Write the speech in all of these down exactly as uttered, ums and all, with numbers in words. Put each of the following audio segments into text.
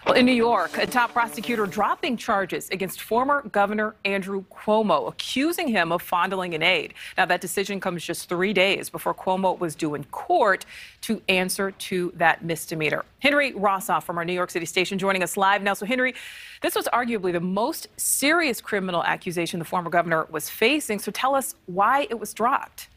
Well, in New York, a top prosecutor dropping charges against former Governor Andrew Cuomo, accusing him of fondling an aide. Now, that decision comes just three days before Cuomo was due in court to answer to that misdemeanor. Henry Rossoff from our New York City station joining us live now. So, Henry, this was arguably the most serious criminal accusation the former governor was facing. So tell us why it was dropped.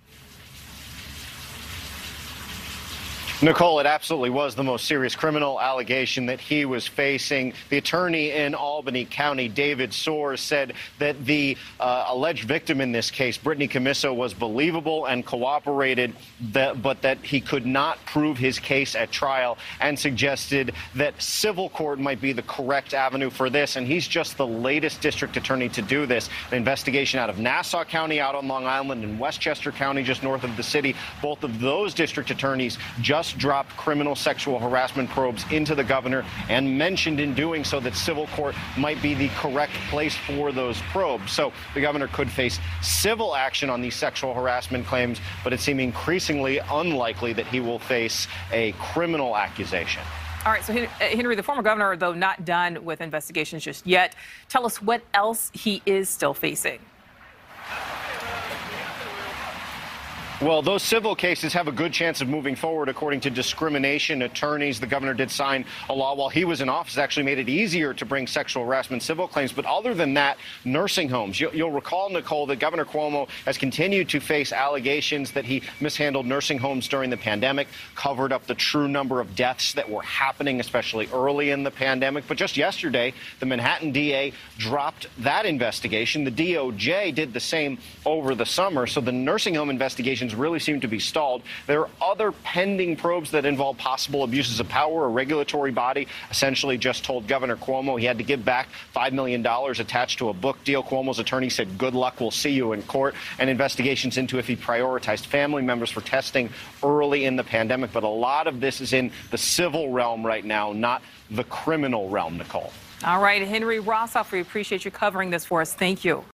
Nicole, it absolutely was the most serious criminal allegation that he was facing. The attorney in Albany County, David Soares, said that the uh, alleged victim in this case, Brittany Commisso, was believable and cooperated, that, but that he could not prove his case at trial, and suggested that civil court might be the correct avenue for this. And he's just the latest district attorney to do this. An investigation out of Nassau County, out on Long Island, and Westchester County, just north of the city. Both of those district attorneys just dropped criminal sexual harassment probes into the governor, and mentioned in doing so that civil court might be the correct place for those probes. So the governor could face civil action on these sexual harassment claims, but it seems increasingly unlikely that he will face a criminal accusation. All right, so Henry, the former governor, though not done with investigations just yet, tell us what else he is still facing. Well, those civil cases have a good chance of moving forward, according to discrimination attorneys. The governor did sign a law while he was in office, actually made it easier to bring sexual harassment civil claims. But other than that, nursing homes. You'll recall, Nicole, that Governor Cuomo has continued to face allegations that he mishandled nursing homes during the pandemic, covered up the true number of deaths that were happening, especially early in the pandemic. But just yesterday, the Manhattan D A dropped that investigation. The D O J did the same over the summer. So the nursing home investigations really seem to be stalled. There are other pending probes that involve possible abuses of power. A regulatory body essentially just told Governor Cuomo he had to give back five million dollars attached to a book deal. Cuomo's attorney said, good luck, we'll see you in court. And investigations into if he prioritized family members for testing early in the pandemic. But a lot of this is in the civil realm right now, not the criminal realm, Nicole. All right, Henry Rossoff, we appreciate you covering this for us. Thank you.